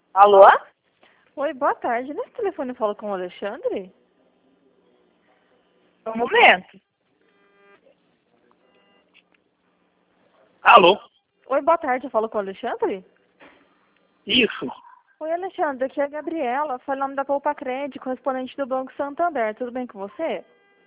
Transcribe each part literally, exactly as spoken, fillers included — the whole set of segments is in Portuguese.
Alô? Oi, boa tarde. Nesse telefone eu falo com o Alexandre? Um momento. Alô? Oi, boa tarde. Eu falo com o Alexandre? Isso. Oi, Alexandre. Aqui é a Gabriela, falando da Poupa Crédito, correspondente do Banco Santander. Tudo bem com você?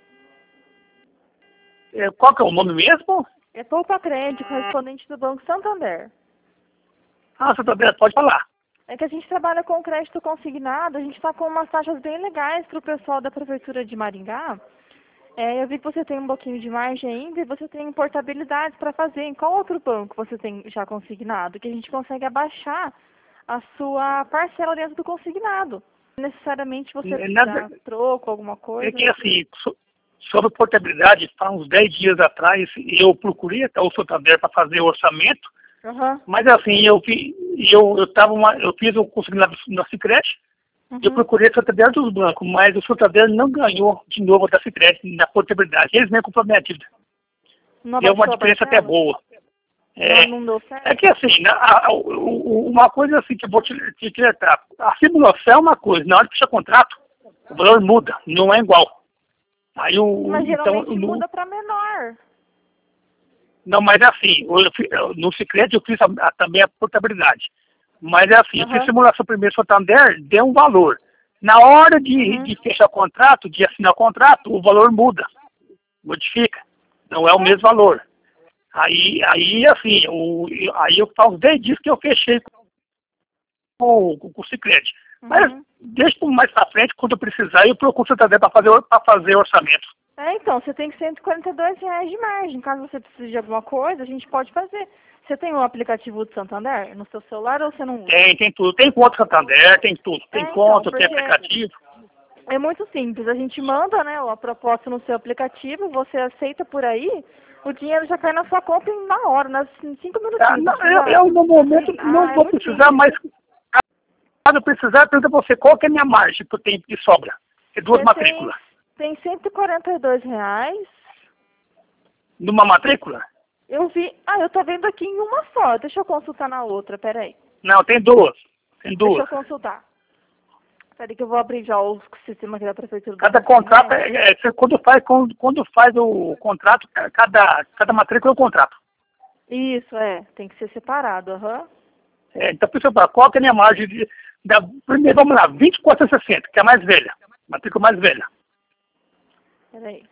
É, qual que é o nome mesmo? É Poupa Crédito, correspondente do Banco Santander. Ah, você também pode falar. É que a gente trabalha com crédito consignado, a gente está com umas taxas bem legais para o pessoal da Prefeitura de Maringá. É, eu vi que você tem um pouquinho de margem ainda e você tem portabilidade para fazer. Em qual outro banco você tem já consignado? Que a gente consegue abaixar a sua parcela dentro do consignado. Não necessariamente você É, dá nada- troco, alguma coisa. É que assim, so- sobre portabilidade, há uns dez dias atrás, eu procurei até o Santander para fazer o orçamento, Aham. mas assim, eu, fi- eu, eu, tava uma, eu fiz o consignado na Sicredi, eu Uhum. procurei o Santander dos bancos, mas o Santander não ganhou de novo da Sicredi na portabilidade. Eles nem compraram minha dívida. Não Deu uma abaixou a diferença até parcela? boa. É, Não, não deu certo? é que assim, na- a- a- o- o- uma coisa assim que eu vou te, te, te alertar. A simulação é uma coisa, na hora que fechar contrato, o valor muda, não é igual. Aí o, Mas então, geralmente no, muda para menor. não, mas é assim, eu, fi- eu- no Sicredi eu fiz a- a- também a portabilidade. Mas é assim, eu fiz Aham. simulação primeiro Santander, deu um valor. Na hora de, Uhum. de fechar o contrato, de assinar o contrato, o valor muda, modifica. Não é o mesmo valor. Aí, aí assim, o, aí eu faz uns dez dias que eu fechei com, com, com o Sicredi. Mas Uhum. deixa por mais pra frente, quando eu precisar, eu procuro o Santander para fazer, pra fazer orçamento. É, então, você tem cento e quarenta e dois reais de margem. Caso você precise de alguma coisa, a gente pode fazer. Você tem o aplicativo do Santander no seu celular ou você não usa? Tem, tem tudo. Tem conta Santander, tem tudo. Tem É, então, conta, tem porque aplicativo. é muito simples. A gente manda, né, a proposta no seu aplicativo, você aceita por aí, o dinheiro já cai na sua conta em uma hora, nas em cinco Ah, minutinhos. Não não, eu, precisa eu, no momento, assinar, não é vou muito precisar, simples. mas caso eu precisar, pergunta pra você qual que é a minha margem que eu tenho de sobra. É duas Você tem, matrículas. tem cento e quarenta e dois reais. Numa matrícula? Eu vi. Ah, eu tô vendo aqui em uma só. Deixa eu consultar na outra, peraí. Não, tem duas. Tem Deixa duas. eu consultar. Peraí que eu vou abrir já o sistema aqui da Prefeitura do Cada Rio de contrato, Janeiro. é, é, você quando, faz, quando, quando faz o contrato, cada, cada matrícula é um contrato. Isso, é. Tem que ser separado, aham. É, então, pessoal, qual que é a minha margem de... Da, primeiro, vamos lá, vinte e quatro e sessenta, que é a mais velha. Matrícula mais velha. Peraí.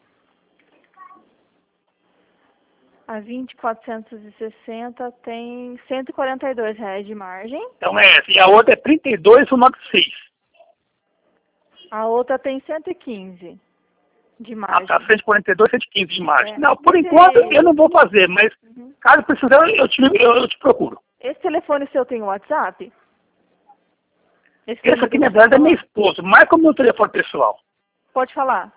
A vinte quatrocentos e sessenta tem cento e quarenta e dois reais de margem. Então é essa. E a outra é trinta e dois e noventa e seis. A outra tem cento e quinze de Ah, margem. tá, cento e quarenta e dois, cento e quinze de margem. É. Não, por Esse- enquanto eu não vou fazer, mas Uhum. caso precisar, eu te, eu, eu te procuro. Esse telefone seu tem WhatsApp? Esse Esse número aqui, que na você verdade, é falou? meu esposo. Marca o meu telefone pessoal. Pode falar.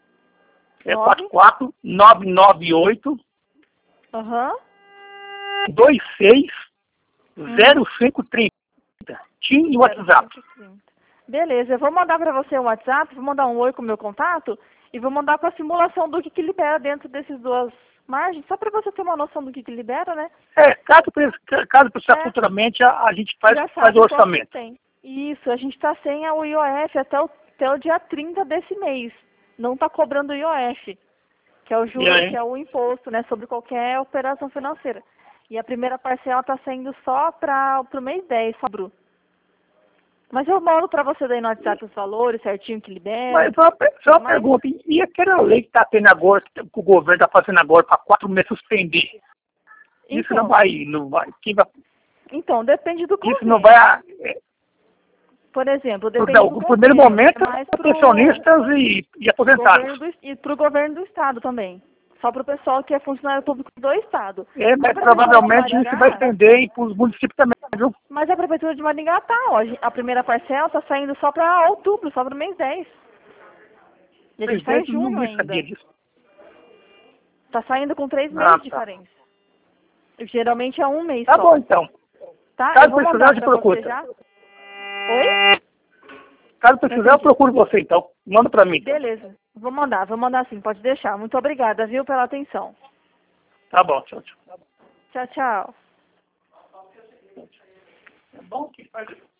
É Nove? quatro quatro nove nove oito Aham. dois seis zero Uhum. cinco três zero. Tim e WhatsApp. zero cinco trinta. Beleza, eu vou mandar para você um WhatsApp, vou mandar um oi com o meu contato e vou mandar com a simulação do que, que libera dentro desses duas margens, só para você ter uma noção do que, que libera, né? É, caso, pre- caso precisar É. futuramente, a, a gente faz, Já faz sabe o quanto orçamento. tem. Isso, a gente está sem a- o I O F até o, até o dia trinta desse mês. Não está cobrando o I O F, que é o juro, E aí? que é o imposto, né, sobre qualquer operação financeira. E a primeira parcela está saindo só para o mês dez, só Bru. Mas eu mando para você daí no WhatsApp os valores certinho que libera. Mas só, uma pe- só uma Mas- pergunta, e e aquela lei que está tendo agora, que o governo está fazendo agora para quatro meses suspender? Isso não Então, vai, não vai, quem vai então, depende do isso governo. não vai, a- é, Por exemplo, porque depende do o primeiro governo. momento É é mais para pro pensionistas e, e aposentados. governo do, e para o governo do estado também. Só para o pessoal que é funcionário público do estado. É, A mas Prefeitura de provavelmente isso vai Maringá- estender para os municípios também, viu? Mas a Prefeitura de Maringá tá, ó. A primeira parcela tá saindo só para outubro, só para o mês dez. E a gente tá em Presidente, não junho nem ainda. sabia disso. Tá saindo com três Ah, meses de tá. carência. Geralmente é um mês Tá só. bom, então. Tá? Caso Eu vou precisar, mandar eu te pra você procuro. já. Oi? Caso precisar, eu procuro você, então. Manda para mim. Então. Beleza. Vou mandar, vou mandar sim, pode deixar. Muito obrigada, viu, pela atenção. Tá bom, tchau, tchau. Tchau, tchau. É bom que faz